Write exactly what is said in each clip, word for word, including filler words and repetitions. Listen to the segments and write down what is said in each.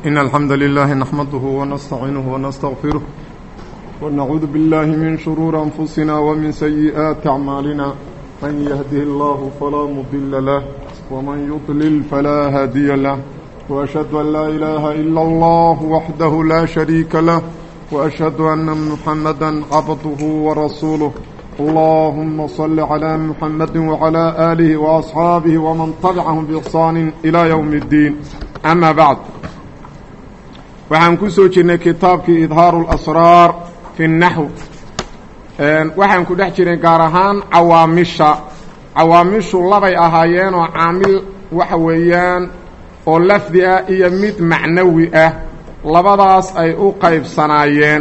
إن الحمد لله نحمده ونستعينه ونستغفره ونعوذ بالله من شرور أنفسنا ومن سيئات أعمالنا من يهده الله فلا مضل له ومن يضلل فلا هادي له وأشهد أن لا إله إلا الله وحده لا شريك له وأشهد أن محمدا عبده ورسوله اللهم صل على محمد وعلى آله وأصحابه ومن تبعهم بإحسان إلى يوم الدين أما بعد waxaan ku soo jirnay kitaabkii idhaaru اlasraar fi الnaxw waxaan ku dhex jirnay gaar ahaan cawaamisha cawaamishu labay ahaayeen oo caamil waxa weeyaan oo lafdi ah iyo mid macnawi ah labadaas ay u qaybsanaayeen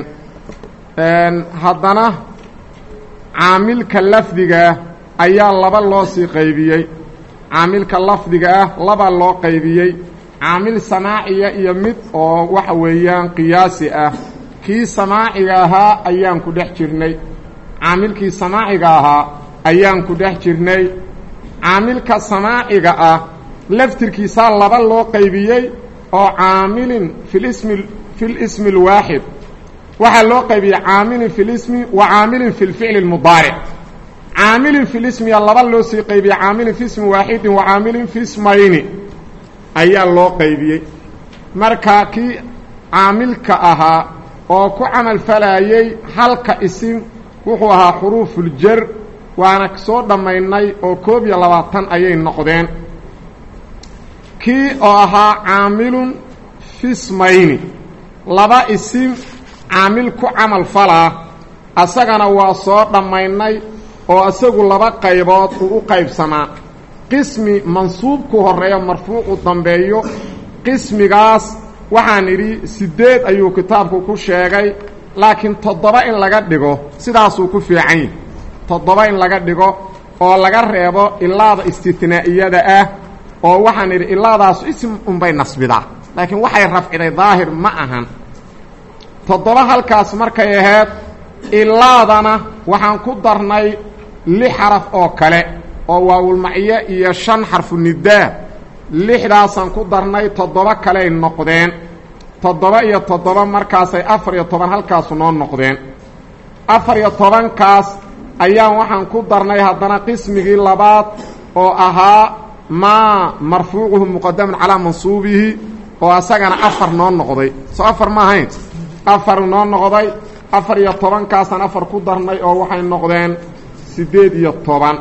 haddana caamilka lafdiga ayaa laba loo sii qaybiyey caamilka lafdiga ah laba loo qaybiyey caamil samaaciya iyo mid oo waxa weeyaan qiyaasi ah kii samaaciga ahaa ayaan ku dhex jirnay caamilkii samaaciga ahaa ayaan ku dhex jirnay caamilka samaaciga ah laftirkiisaa laba loo qaybiyey oo caamilin filismi filismi alwaaxid waxaa loo qaybiyey caamilin filismi wa caamilin fi lficli lmudaaric caamilin filismiya laba loo sii qaybiyey caamilin fi ismi waaxidin wa caamilin fi ismayni ayaa loo qaybiyey marka kii caamilka ahaa oo ku camal falayey halka isim wuxuu ahaa xuruufuljar waana soo dhammaynay oo koob iyo labaatan ayay noqdeen kii oo ahaa caamilun fismayni laba isim caamil ku camal falaa asagana waa soo dhammaynay oo isagu laba qaybood uu u qaybsamaa qismi mansuubku horeeyo marfuucu dambeeyo qismigaas waxaan idhi siddeed ayuu kitaabku ku sheegay laakiin toddoba in laga dhigo sidaasuu ku fiican yahi toddoba in laga dhigo oo laga reebo ilaada istinaa'iyada ah oo waxaan idhi ilaadaasu ism unbay nasbidaa laakiin waxay rafciday daahir ma ahan toddoba halkaas markay ahayd ilaadana waxaan ku darnay lix xaraf oo kale oo waawulmaciye iyo shan xarfu nidaa lixdaasaan ku darnay toddoba kaley noqdeen toddoba iyo toddoba markaasay afar iyo toban halkaasu noo noqdeen afar iyo tobankaas ayaan waxaan ku darnay haddana qismigii labaad oo ahaa maa marfuucuhu muqadaman calaa mansuubihi oo asagana afar noo noqday soo afar ma ahayn afar noo noqday afar iyo tobankaasaan afar ku darnay oo waxay noqdeen siddeed iyo toban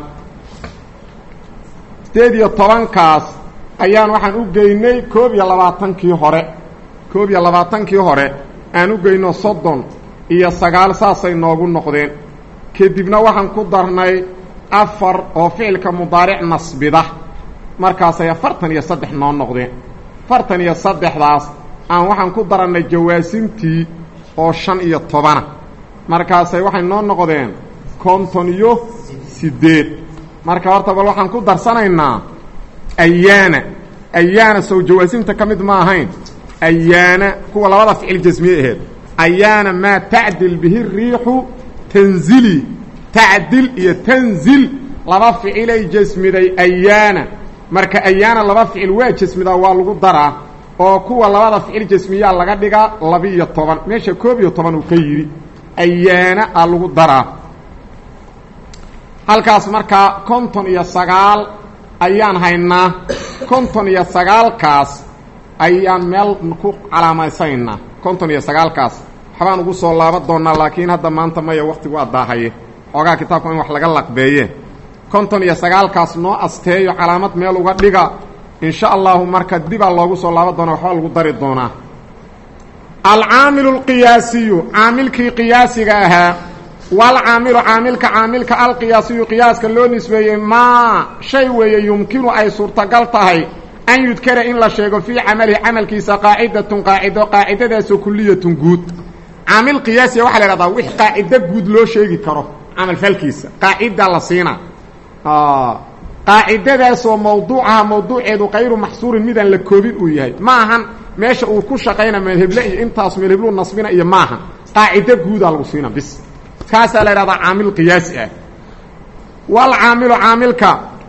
siddeed iyo tobankaas ayaan waxaan u geynay koob iyo labaatankii hore koob iyo labaatankii hore aan u geyno soddon iyo sagaal saasay noogu noqdeen kadibna waxaan ku darnay afar oo ficilka mudaaric nasbida markaasay afartan iyo saddex noo noqdeen afartan iyo saddexdaas aan waxaan ku darannay jawaasimtii oo shan iyo tobana markaasay waxay noo noqdeen konton iyo siddeed marka horta bal waxaan ku darsanaynaa ayaana ayaana sow jawaasimta ka mid ma ahayn ayaana kuwa labada ficil jasmiye aheed ayaana maa tacdil bihi riixu tanzili tacdil iyo tanzil laba ficilay jasmiday ayaana marka ayaana laba ficil waa jasmidaa waa lagu daraa oo kuwa labada ficil jasmiyaa laga dhigaa laba-iyo toban meesha koob iyo toban uu ka yidhi ayaana aa lagu daraa halkaas markaa konton iyo sagaal ayaan haynaa konton iyo sagaalkaas ayaan meel ku calaamaysaynaa konton iyo sagaalkaas waxbaan ugu soo laaban doonnaa laakiin hadda maanta maya wakhtigu addaahaye xoogaa kitaabka in wax laga laqbeeye konton iyo sagaalkaas noo asteeyo calaamad meel uga dhiga insha allahu marka dibaa loogu soo laaban doonaa waxbaa lagu dari doonaa alcaamilu alqiyaasiyu caamilkii qiyaasiga ahaa walcaamilu caamilka caamilka alqiyaasiyu qiyaaska loo nisbeeyey maa shay weeye yumkinu ay suurtagal tahay an yudkara in la sheego fii camalihi camalkiisa qaacidatun qaacido qaacidadaasoo kuliyatun guud caamil qiyaasiya waxaa la ihahdaa wix qaacido guud loo sheegi karo camalfalkiisa qaacida la siina qaacidadaasoo mawduucaha mawduuceedu kayru maxsuurin midaan la koobin uu yahay ma ahan meesha uu ku shaqayna meelheble iyo intaas meelhebluu nasbina iyo maaha qaacido guudaa lagu siina bis kaasaa la idhahdaa caamil qiyaasi ah walcaamilu caamilka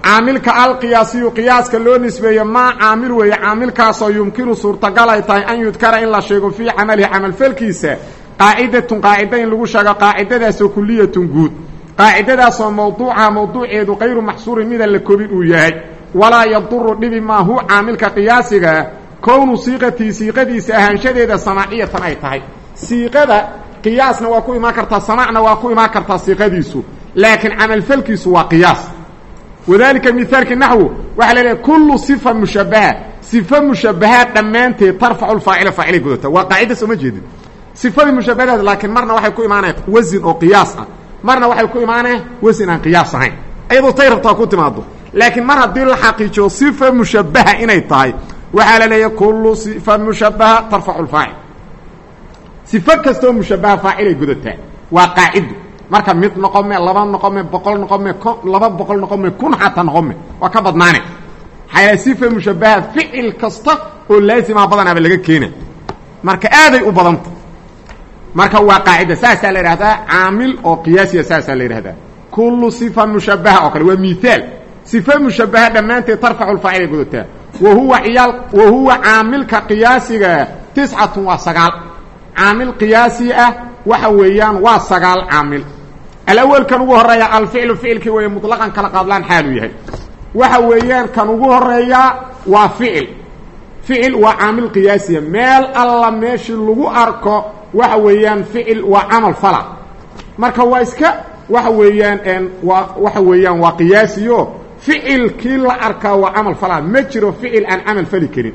caamilka alqiyaasiyu qiyaaska loo nisbeeyo maa caamil weeye caamilkaasoo yumkinu suurtagal ay tahay an yudkara in la sheego fii camalihi camalfalkiisa qaacidatun qaacida in lagu sheego qaacidadaasoo kuliyatun guud qaacidadaasoo mawduucaha mawduuceedu kayru maxsuurin midaan la kobin uu yahay walaa yaduru dhibi maa hu caamilka qiyaasigaa kownu siiqatii siiqadiisa ahaanshadeeda samaaciyatan ay tahay siiqada qiyaasna waa ku imaan kartaa samaacna waa ku imaan kartaa siiqadiisu laakiin camalfalkiisu waa qiyaas wadalika mihaalki naxwu waxaa la leehay kullu sifa mushabaha sifa mushabahaad dhammaanteed tarfacu lfaacila faacilay gudata waa qaacida sooma jeedin sifadii mushabahadaad laakiin marna waxay ku imaanaya wasin oo qiyaas ah marna waxay ku imaanaya wasin aan qiyaas ahayn ayadoo tay rabtaa ku timaado laakiin mar haddii la xaqiijiyo sifa mushabaha inay tahay waxaa la leeyahay kullu sifa mushabaha tarfacu lfaacil sifo kastoo mushabaha faacilay gudataa waa qaacido marka mid noqome laba noqome boqol noqome laba boqol noqome kun xataa noqome waa ka badnaane xayaa sifa mushabaha ficil kasta oo laasimaa badanaaba laga keena marka aaday u badanta marka waa qaacida saasaa la yidhahdaa caamil oo qiyaasiya saasaa la yidhahdaa kullu sifa mushabaha oo kale waa mihaal sifa mushabaha dhammaanteed tarfacu lfaacilay gudataa wahuwa iyaal wahuwa caamilka qiyaasiga tiscatun waa sagaal caamil qiyaasi ah waxa weeyaan waa sagaal caamil alawal kan ugu horeeya alficlu ficilkii weeye mutlaqan kala qaadlaan xaaluu yahay waxa weeyaan kan ugu horeeya waa ficil ficil waa caamil qiyaasiya meel alla meeshii lagu arko waxa weeyaan ficil waa camal fala marka waa iska waxa weeyaan waa waxa weeyaan waa qiyaasiyo ficilkii la arkaa waa camal fala ma jiro ficil aan camal fali karin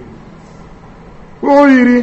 wuxuu yidhi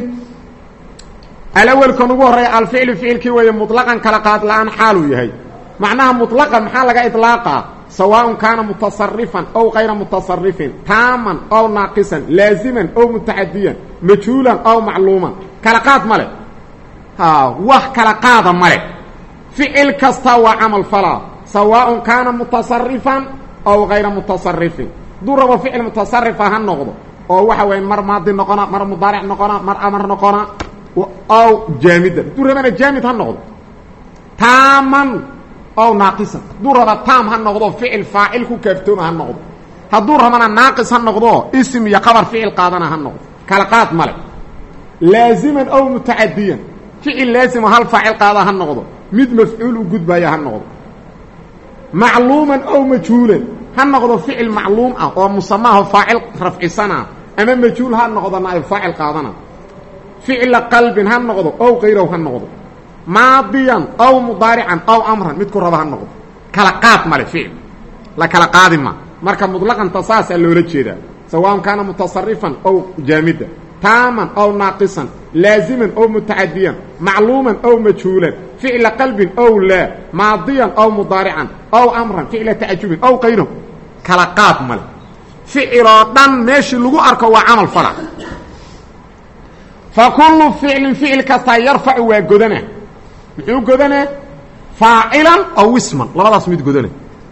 alawal kan ugu horeeya alficlu ficilkii weeye mutlaqan kala qaad la-aan xaaluu yahay macnaha muطlaqan maxaa laga iطlaaqaa sawaaءun kaana mutasarifan ow kayra mutasarifin taaman ow naaqisan laaziman ow mutacadiyan majhuulan ow macluuman kala qaad ma le wax kala qaada ma le ficil kasta waa camal falaa sawaaءun kaana mutasarifan ow kayra mutasarifin hadduu rabo ficil mutasarifa ha noqdo oo waxa weya mar maadi noqona mar mudaaric noqona mar amar noqona ow jaamidan hadduu rabana jaamid ha noqdo taaman ow naaqisan hadduu raba taam ha noqdo ficil faacil ku kaaftooma ha noqdo hadduu rabana naaqis ha noqdo isim iyo qabar ficil qaadana ha noqdo kala qaad male laaziman ow mutacadiyan ficil laazimo hal faacil qaada ha noqdo mid mafcuul u gudbaya ha noqdo macluuman ow majhuulan ha noqdo ficil macluum ah oo musamaaho faacil rafcisana ama majhuul ha noqdo naa'ib faacil qaadana ficla qalbin ha noqdo ow kayrow ha noqdo maadiyan ow mudaarican ow amran midku raba ha noqdo kala qaad male ficil la kala qaadi ma marka muطlaqanta saasaa loola jeedaa sawaaءan kaana mutasarifan ow jaamida taaman ow naaqisan laaziman ow mutacadiyan macluuman ow majhuulan ficla qalbin ow laa maadiyan ow mudaarican ow amran ficla tacajubin ow kayrow kala qaad male ficiloo dhan meeshii lagu arko waa camal fala fa kullu ficlin ficil kastaa yarfacu waa godana muxuu godana faacilan aw isman labadaas mid godana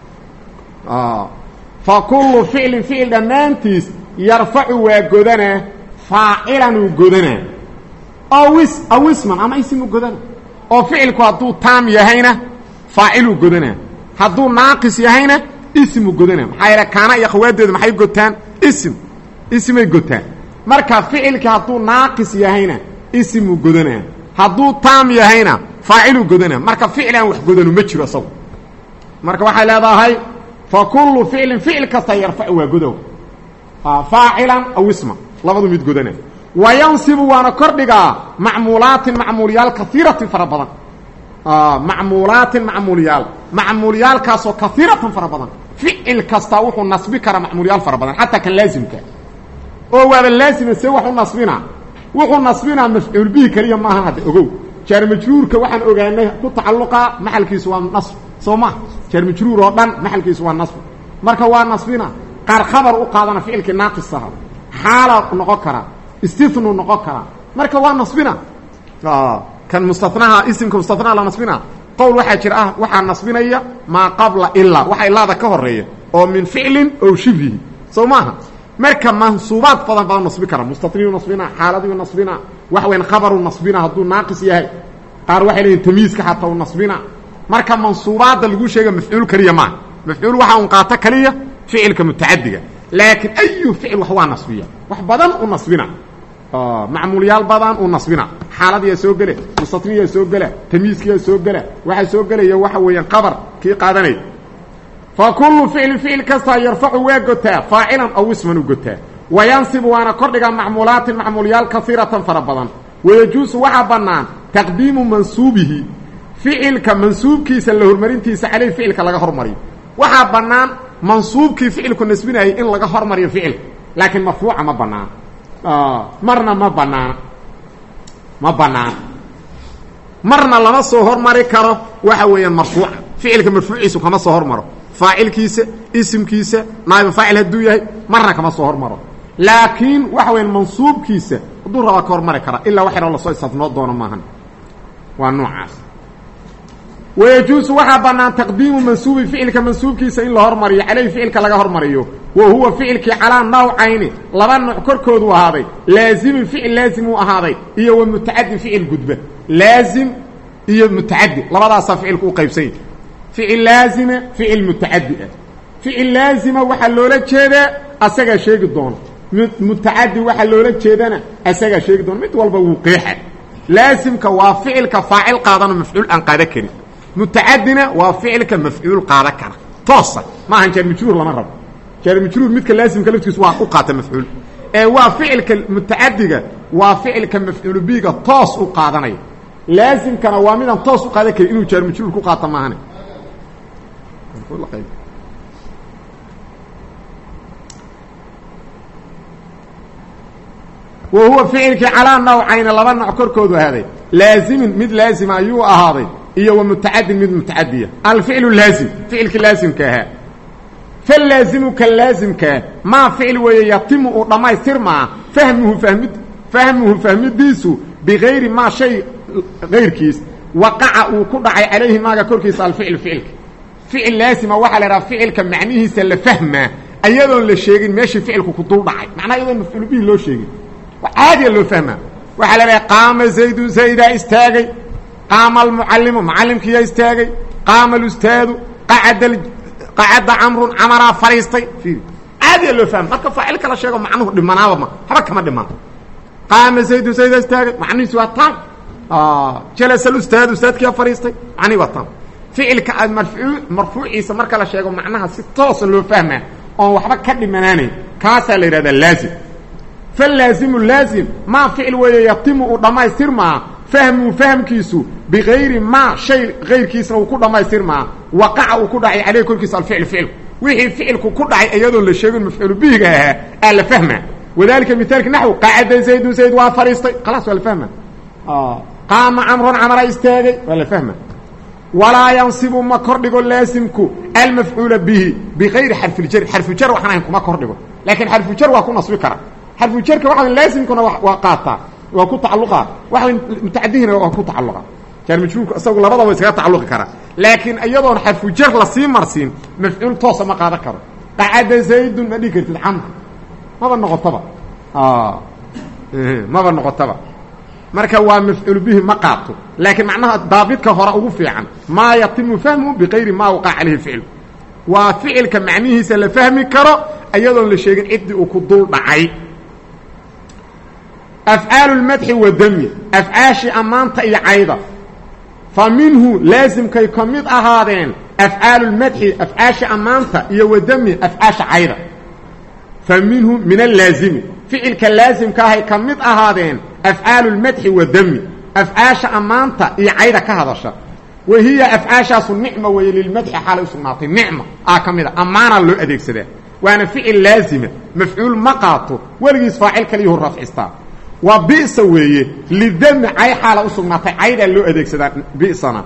fa kullu ficlin ficil dhammaantiis yarfacu waa godana faacilanuu godana aw is aw isman ama ismu godana oo ficilku hadduu taam yahayna faaciluu godana hadduu naaqis yahayna ismu godana maxaa yeele kaana iyo khawaadeedu maxay gotaan ism ismay gotaan marka ficilkii hadduu naaqis yahayna ismu godana hadduu taam yahayna faaciluu godana marka ficil aan wax godanu ma jiro isagu marka waxay leedahay fa kullu ficlin ficil kasta yarfacu waa godow faacilan aw isma labadu mid godana wayansibu waana kordhigaa macmuulaatin macmuulyaal kaiiratin fara badan macmuulaatin macmuulyaal macmuulyaalkaasoo kaiiratan fara badan ficil kasta wuxuu nasbi karaa macmuulyaal fara badan xataa kan laazimka oo waaba laazima see wax u nasbinaa wuxuu nasbinaa mafcuul bihi keliya maaha hadda ogow jaar majruurka waxaan ogaanay ku tacalluqa maxalkiisu waa nasb soo ma jaar majruur oo dhan maxalkiisu waa nasb marka waa nasbina qaar khabar u qaadana ficilkii naaqis ah xaala noqon kara istithnu noqon kara marka waa nasbina kan mustanaha isimka mustanaha la nasbina qowl waxaa jira ah waxaa nasbinaya maa qabla ilaa waxa ilaada ka horeeya oo min ficlin oo shibhihi soo maaha marka mansuubaad badan badan nasbi kara mustatniyu nasbina xaaladiyu nasbina wax weyn khabaru nasbina hadduu naaqis yahay qaar waxay leeyihin tamyiiska xataa u nasbina marka mansuubaadda lagu sheega mafcuul kaliya maaha mafcuul waxa un qaato kaliya ficilka mutacadiga laakiin ayu ficil wax waa nasbiya wax badan u nasbina macmuulyaal badan u nasbina xaaladiya soo gale mustatniya soo gala tamyiiskiya soo gala waxa soo galaya waxa weeyaan qabar kii qaadanay fa kullu ficil ficil kasta yarfacu waa gotaa faacilan aw isman u gotaa wayansibu waana kordhiga macmuulaatin macmuulyaal kasiiratan fara badan wayajuusu waxa bannaan taqdiimu mansuubihi ficilka mansuubkiisa la hormarintiisa calay ficilka laga hormariyo waxaa bannaan mansuubkii ficilku nasbinayay in laga hormariyo ficilka laakiin marfuuca ma bannaan marna ma bannaan ma bannaan marna lama soo hormari karo waxa weeyaan marfuuca ficilka marfuuciisu kama soo hormaro faacilkiisa isimkiisa naayib faacil hadduu yahay marna kama soo hormaro laakiin waxa weeyaan mansuubkiisa hadduu rabaa ka hormari kara ilaa wax yar oo lasoo isafnoo doono maahan waa noocaas wayajuusu waxaa bannaan taqdiimu mansuubi ficilka mansuubkiisa in la hormariyo calayhi ficilka laga hormariyo wa huwa ficilkii calaa nawcayni laba nooc korkoodu ahaaday laazimin ficil laazim uu ahaaday iyo wa mutacadin ficil gudba laazim iyo mutacadi labadaasaa ficilku u qaybsan yahay ficil laazima ficil mutacadi ah ficil laazima waxaa loola jeedaa asagaa sheegi doono mutacadi waxaa loola jeedana asagaa sheegi doono mid walba wuu qeexa laazimka waa ficilka faacil qaadano mafcuul aan qaada karin mutacadina waa ficilka mafcuul qaada kara toosa ma ahan jaar majruur lama rabo jaar majruur midka laazimka laftiisu waa u qaata mafcuul ee waa ficilka mutacadiga waa ficilka mafcuul biga toos u qaadanaya laazimkana waa midaan toos u qaada karin inuu jaar majruur ku qaato maahane wa huwa ficilkii calaa nawcayni laba nooc korkoodu ahaaday laazimin mid laazima ayuu ahaaday iyo wa mutacadin mid mutacadiya alficlu laazim ficilkii laazimka ahaa falaazimu ka laazimkaa maa ficil weeye yatimu uu dhammaystirmaa fahmuhu fahmid fahmuhu fahmidiisu bigayri maa shay gayrkiis waqaca uu ku dhacay calayhi maaga korkiisa alficlu ficilka ficil laazima waxaa la idhaha ficilka macnihiisa la fahmaa ayadoon la sheegin meeshii ficilku ku dul dhacay macnaha iyadoon mafcuul bihi loo sheegin caadiya loo fahmaa waxaa la dhahay qaama zaydun zaydaa istaagay qaama almucallimu mucallimkiyaa istaagay qaama alustaadu qacada qacada camrun camaraa fadhiistay fiiri caadiya loo fahma marka faacilka la sheego macnuhu dhimanaaba ma haba kama dhiman qaama zaydun zaydaa istaagay macnihiisu waa taam jalasa alustaadu ustaadkiyaa fadhiistay macnihi waa taam ficilka aad marfuuc marfuuciisa marka la sheego macnaha si toosan loo fahmaa oon waxba ka dhimanaanayn kaasaa la yidhahdaa laazim falaazimu laazim maa ficil weeye yatimu uu dhammaystirmaa fahmuu fahmkiisu bigayri maa shay gayrkiisna uu ku dhammaystirmaa waqaca uu ku dhacay caleyhi korkiisa alficlu ficilku wixii ficilku ku dhacay iyadoon la sheegin mafcuulu bihiga ahaa aa la fahmaa wadalika mithaalka naxwu qacada zaydun zayd waa fadhiistay khalaas waa la fahma qaama camrun camara istaagay waa la fahma walaa yansibu ma kordhigo laasimku almafcuula bihi bigayri xarfiljari xarfujar waxaan ahayn kuma kordhigo laakiin xarfujar waa ku nasbi kara xarfujarka waxa laasimkuna waa qaataa waa ku tacalluqa waxa mutacadihina waa ku tacalluqa jar majruurku asagu labadaba iskaga tacalluqi kara laakiin iyadoon xarfujar la sii marsiin mafcuul toosa ma qaadan karo qacada zaydun ma dhigi kartid camr maba noqotaba maba noqotaba marka waa mafcuul bihi ma qaato laakiin macnaha daabidka hore ugu fiican maa yatimu fahmu bigayri maa waqaca calayhi ficil waa ficilka macnihiisa la fahmi karo iyadoon la sheegin ciddii uu ku dul dhacay afcaalu lmadxi wadami afcaashii ammaanta iyo cayda fa minhu laasimkay ka mid ahaadeen afcaalu lmadxi afcaasha ammaanta iyo wadami afcaasha cayda fa minhu min allaazimi ficilka laasimka ahay ka mid ahaadeen afcaalu lmadxi wadami afcaasha ammaanta iyo cayda ka hadasha wa hiya afcaashaasu nicma weeye lilmadxi xaalay u sugnaatay nicma aa ka mid a ammaanaa loo adeegsadaa waana ficil laazima mafcuul ma qaato weligiis faacil kaliyuhu rafcistaa waa bisa weeye lidami cay xaala u sugnaatay caydaa loo adeegsadaa bisana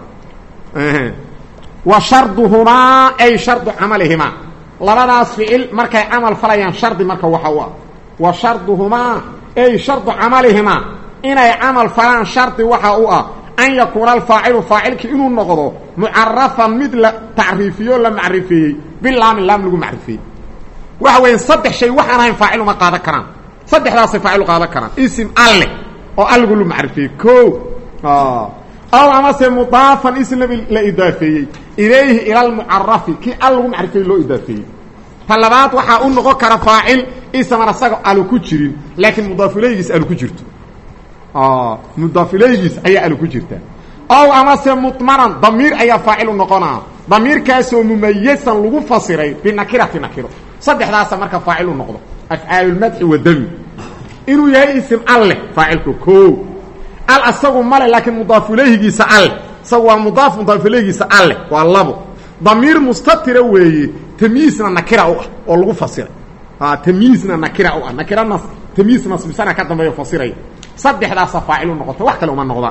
wa sharduhumaa ay shardu camalihimaa labadaas ficil markay camal falayaan shardi marka waxa u ah wa sharduhumaa ay shardu camalihimaa inay camal falaan shardi waxa u ah an yakuuna alfaacilu faacilki inuu noqdo mucarafan mid la tacriifiyo la macrifeeyey bilaami laam lagu macrifeeyey waxa weya saddex shay waxaan ahayn faacil uma qaadan karaan saddexdaasay faacil u qaadan karaan isim alle oo alligu lu macrifeeyey ko aw amase mudaafan ism la idaafeeyey ilayhi ila almucarafi kii al lagu macrifeeyey loo idaafeeyey talabaad waxa uu noqon kara faacil isma asaga alu ku jirin laakiin mudaaf ilayhiis alu ku jirto ah mudaaf ilayhiis ayaa alu ku jirta aw ama se mutmanan damir ayaa faacil noqonaa damirkaas oo mumayyisan lagu fasiray binakirati nakiro saddexdaas marka faacil noqdo af'aalul madh wa dami inuu yahay ism alle faacilku ko al asagu male laakiin mudaaf ilayhiisa alle sawa mudaaf mudaaf ilayhiisa alle waa labo damir mustatira weeye tamyiizna nakira u ah oo lagu fasiray ha tamyiizna nakira u ah nakira nas tamyiz nasbisana ka dambeeyo fasiray saddexdaas faacil noqoto wax kale uma noqda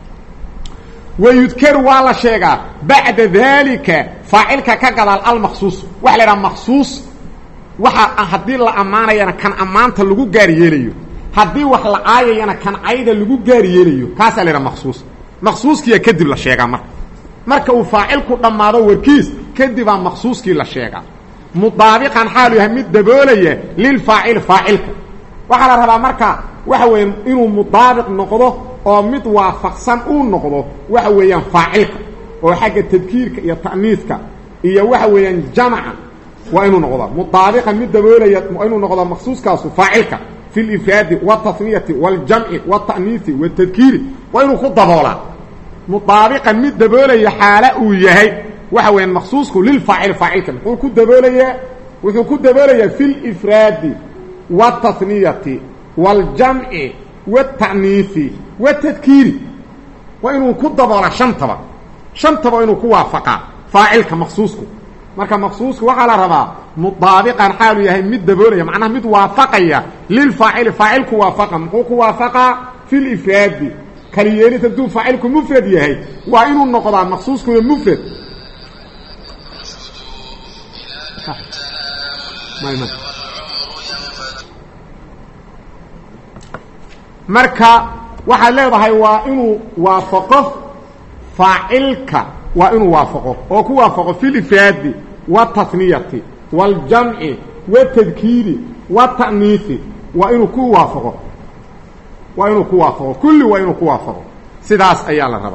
ويذكر ولا شيء بعد ذلك فاعلك كقدال المخصوص وحلا مخصوص waxa hadii la amaanayana kan amaanta lagu gaar yeelayo hadii wax la aayayana kan ayda lagu gaar yeelayo kaas la maqsuus maqsuuskiya kadib la sheega marka marka uu faacilku dhamaado warkiis kadib aan maqsuuskii la sheega mudaabiqan xaalu yahay mid daboolaya lil faa'il faa'ilka waxa la rabaa marka waxa weyn inuu mudaabiq noqdo oo mid waafaqsan uu noqdo waxa weeyaan faa'ilka oo xagga tadkiirka iyo ta'niiska iyo waxa weeyaan jamca وإنه نقضى مطابقا من دولة وإنه نقضى مخصوص كاسو فاعلك في الإفراد والتصنية والجمع والتأنيث والتذكير وإنه خد ضبولا مطابقا من دولة حالة ويهي وحوين مخصوص للفاعل فاعلك وإنه كد دولة وإنه كد دولة في الإفراد والتصنية والجمع والتأنيث والتذكير وإنه كد ضبولا شنطبا شنطبا وإنه كوافقا فاعلك مخصوصك marka maqsuusku waxa la rabaa mudaabiqan xaalu yahay mid daboolaya macnaha mid waafaqaya lil faa'il faa'ilku waafaqa muxuu ku waafaqa fil ifraad kaliyeelita duu faa'ilku mufrad yahay waa inuu noqdaa maqsuusku mufrad marka waxa leedahay waa inuu waafaqo faa'ilka وإنه وافقه وكو وافقه في الإفراد والتصنية والجمع والتذكير والتأنيث وإنه كو وافقه وإنه كو وافقه كل وإنه كو وافقه سيداس أيال الربا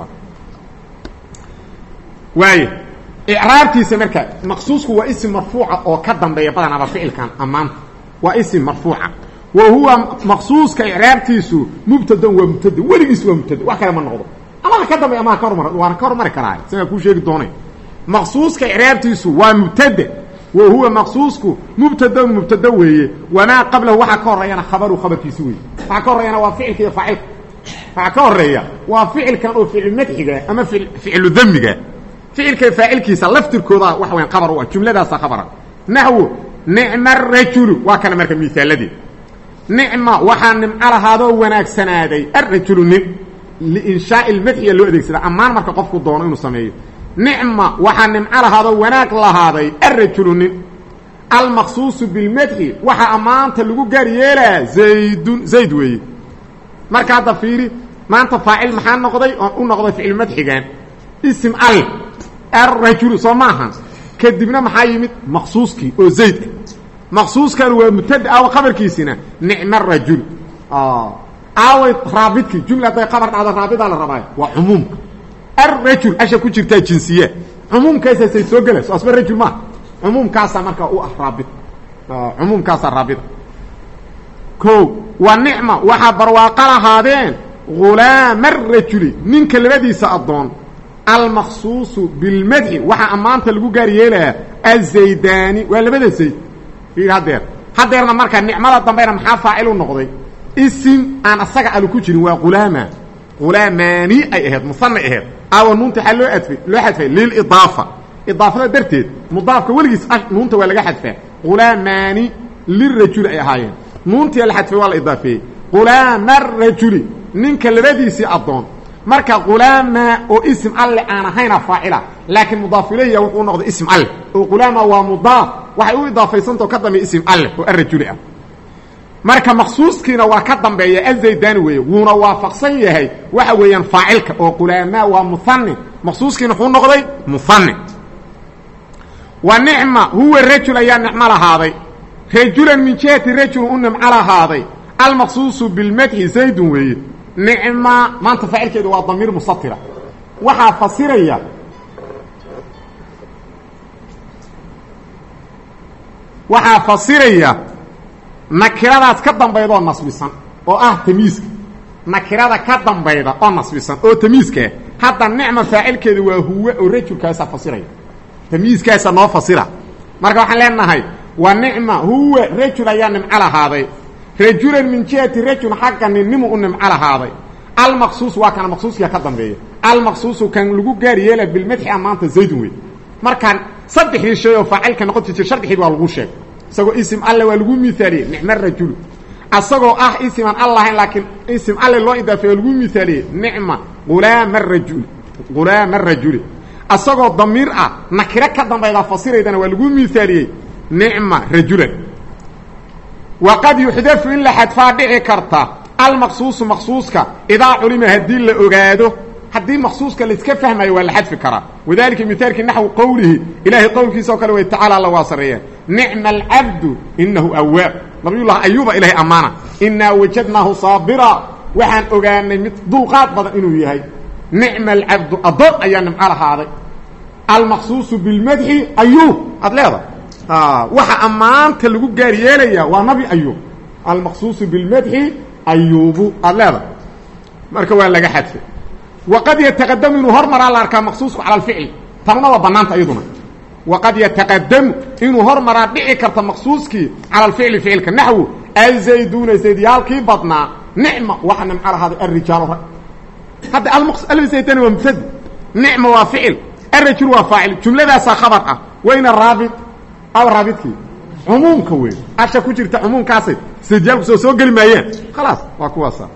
واي إعرابتي سمركة مخصوص هو اسم مرفوع أو كدن بيبادن على فعل كان أمان واسم مرفوع وهو مخصوص كإعرابتي سو مبتدا ومبتدا وليس ومبتدا وكذا من نغضب أما كدام أما كرمر وأنا كرمر كراي سأكون شيء دوني مخصوص كإعرابتيسو ومبتدأ وهو مخصوص مبتدأ مبتدأ وهي وما قبله وحا كوريانا خبر وخبر كيسوي وحا كوريانا وفعل كده فعل وحا كوريا وفعل كان فعل مدحجة أما فعل فعل ذمجة فعل كده فاعل كيسا لفتر كذا وحوين خبر والجملة ده خبر نحو نعم الرجل وكان مركب مثال الذي نعم وحن على هذا وناك سنادي الرجل نعم لإنشاء المدح اللي أديك سيدا أمان مركا قفكو دونه إنه سميه نعمة وحنم على هذا وناك لهذا الرجل المخصوص بالمدح وحا أمان تلقو قريلا زيد زيد وي مركا هذا فيري ما أنت فاعل محان نقضي ونقضي في المدح كان اسم ال الرجل صماها كدبنا محايمت مخصوص كي أو زيد مخصوص كان هو مبتدأ أو خبر كيسنا نعم الرجل آه أو رابطك جملة خبر هذا رابط على الرباية وعموم الرجل أشياء كل شيء جنسية عموم كيس سيسوقلس أصبر الرجل ما عموم كاسا مركا أو رابط آه عموم كاسا رابط كو والنعمة وحبر وقال هذين غلام الرجل من كلمة سأضون المخصوص بالمدح وحا أمان تلقو قاريلا الزيداني ولا بدأ الزيد في هذا هذا يرنا مركا النعمة الضمبير محافة إلو النقضي اسم أنا أصدق ألو كجري وغلاما غلاماني أي إهد مصنع إهد أو النونت حلو أدفي لو حدفي للإضافة إضافة درتيد مضافك ولقيس نونت ولا حدفي غلاماني للرجل أي هاي نونت يلا حدفي ولا إضافي غلام الرجل نينك الرديسي أضون مركا غلام أو اسم الله أنا هنا فاعلة لكن مضاف إليه وقول نقض اسم الله وغلام هو مضاف وحيو إضافي سنتو كدم اسم الله والرجل marka maqsuuskiina waa ka dambeeya al-zaydani weey wuuna waafaqsan yahay waxa weeyaan faa'ilka oo qulaama waa musanni maqsuuskiina wuxuu noqday musanni wa ni'ma huwa rajul ya ni'ma lahaaday rajulan min jihati rajul unam ala haaday al-maqsuus bil madhi zayd weey ni'ma maanta faa'ilkeedu waa damiir musattira waxa fasiraya waxaa fasiraya nakiradaas ka dambayda oo nasbisan oo ah tamiiska nakirada ka dambayda oo nasbisan oo tamiiska hadda nicma faacilkeedu waa huwa oo rajulkaasa fasiraya tamiiskaasa noo fasira marka waxaan leenahay wa nicma huwa rajul ayaa nimco lahaaday rajulan min jihati rajul xagga ninnimu u nimco lahaaday almaqsuus waa kana maqsuuskiya ka dambeeya almaqsuusu kan lagu gaar yeela bilmadxi amaanta zaydun wey markaan saddexdii shay oo faacilka noqoti jir sharxii waa lagu sheegay isagoo isim alle waa lagu miaaliyey nicma rajul asagoo ah isiman allahayn laakiin isim alle loo idaafeeyo lagu miaaliyey nicma ghulaama rajul ghulaama rajul asagoo damiir ah nakira ka dambayda fasiraydana waa lagu miaaliyey nicma rajulan waqad yuxdafu in la xadfaa dhici karta almaqsuusu maqsuuska idaa culima haddii la ogaado haddii maqsuuska la iska fahmayo waa la xadfi karaa wadalika mithaalki naxwi qowlihi ilaahay qowlkiisa oo kale way tacaala alla waa sareeyeen nicma alcabdu inahu awaab nabiyullahi ayuuba ilahay ammaana inaa wajadnaahu saabira waxaan ogaanay mid dulqaad badan inuu yahay nicma alcabdu adoon ayaa nimco lahaaday almaqsuusu bilmadxi ayuub aad leeda waxa ammaanta lagu gaar yeelaya waa nabi ayuub almaqsuusu bilmadxi ayuubu aad leeda marka waa laga xadfay waqad yataqadamu inuu hormaraa la arkaa maqsuusku cala alficli tanna waa bannaanta iyaduna waqad yataqadamu inuu hormaraa dhici karta maqsuuskii cala alficli ficilka naxwu alzayduuna zaydyaalkii badnaa nicma waxa nimco lahaaday alrijaalu rag hadda alzaydani waa mubtadi nicma waa ficil alrajul waa faacil jumladaasaa khabar ah wayna raabit aw raabidkii cumuumka wey asha ku jirta cumuumkaasay zaydyaalku soo soo geli maayaan khalaas waa kuwaasa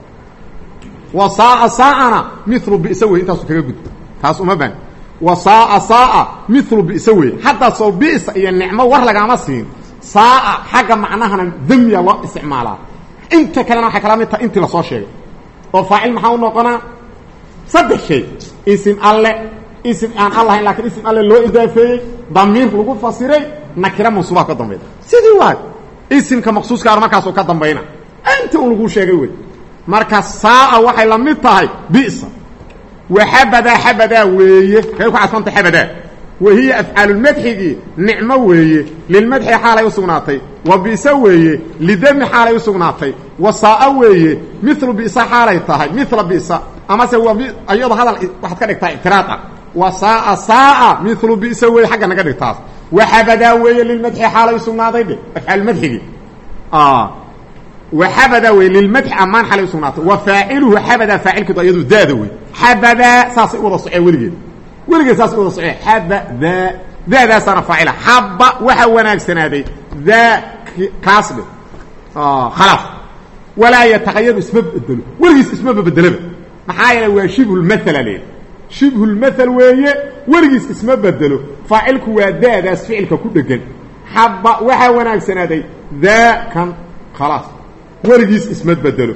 وصاء صاءنا مثل بئسوي انت kaga gud taas uma baan وصاء صاء مثل بئسوي حتى سو بئس iyo nicmo war laga ma siin صاء حاجه معناها ذم يا الله استعمالها انت كلام waxa kala mid inta la soo sheegay oo faa'il maxaa u noqonaa saddex shay ism alle ism aan allah laakiin ism alle loo idaafeeyay damiir lagu fasiray nakira mansuuba ka dambeeyay sidii waa ismka maqsuuska markaas oo ka dambeeyna inta uu lagu sheegay way marka saa waxay la mid tahay bi'sa wa habada habada weeye kay ku casanta habada wahiya af'alul madhi ni'ma weeye lil madhi xaalay usugnaatay wa bi'sa weeye lidam xaalay usugnaatay wa saa weeye mithlu bi'sa xaalay tahay mithla bi'sa ama se waa ayada hadal waxad ka dhigtaa i'tiraad wa saa saa mithlu bi'sa weeye xaga naga dhigtaa wa habada weeye lil madhi xaalay usugnaatay af'al madhi ah وحبذا للمدح امان حال سناته وفاعله حبذا فاعل كده يدو دادوي حبذا ساس ودا صحيح ولغي ولغي ساس ودا صحيح حبذا ذا ذا صار فاعله حب وحا وناغسنادي ذا كاسب اه خلاص ولا يتغير اسم بدل ولغي اسم بدل maxaa waa shibhu المثل ليه shibhu المثل weeye ولغي اسم بدله فاعلku waa daadaas ficilka ku dhagan حب وحا وناغسنادي ذا كان خلاص ورقيس اسم بدله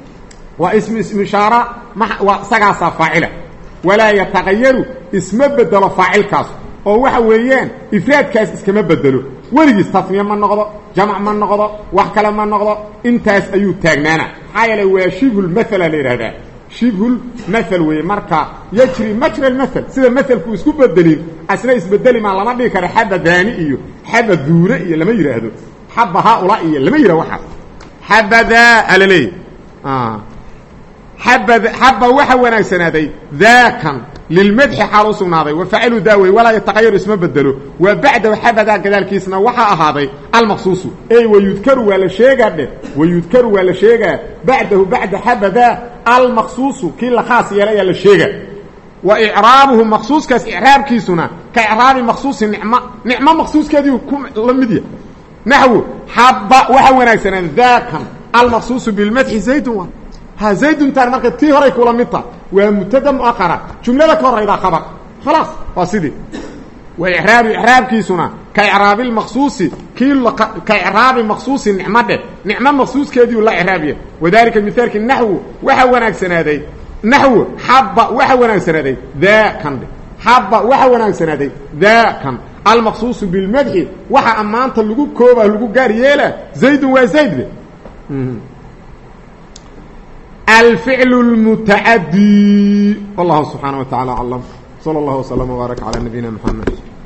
واسم اسم إشارة وسقاصة فاعلة ولا يتغير اسم بدله فاعل كاس oo waxa weeyaan ifraadkaas iskama bedelo warigiis tasniya ma noqdo jamac ma noqdo wax kale ma noqdo intaas ayuu taagnaana xayale waa shibhul mathala leeyahay shibhul mathal way marka yajri majra al mathal sida mathalku isku bedelin asna isbedeli ma lama dhigi karo xabadani iyo xabaduura iyo lama yiraahdo xabaha ula iyo lama yiraahdo waxa xabada alali ah حبذا حب وحا وناغسناداي ذاكن للمدح حال سغناداي وفعل داوي ولا يتغير اسمه بدله وبعد حبذا كذلكيسنا وحا اهاداي المخصوص اي ويذكر ولا شيغا ويذكر ولا شيغا بعده بعد حبذا المخصوص كل خاص يلا لا شيغا واعرابه مخصوص كاس اعراب كيسنا كاعراب مخصوص نعمه نعمه مخصوص كدي لمديه نحو حب وحا وناغسناداي ذاكن المخصوص بالمدح زيد ها زيد انت marka tii hore kula midta waa mubtada muakhara jumlada ka horeyda khabar خلاص واسدي واعراب اعرابكيسنا كاعراب المخصوص كل كاعراب مخصوص نعمه نعمه مخصوص كدي ولا اعرابيه وذلك مثال النحو waxa wanaagsanaaday نحو حب waxa wanaagsanaaday ذا كان حب waxa wanaagsanaaday ذا كان المخصوص بالمدح waxa amaanta lagu kooba lagu gaar yeela زيد وزيد الفعل المتعدي والله سبحانه وتعالى علم صلى الله وسلم وبارك على نبينا محمد.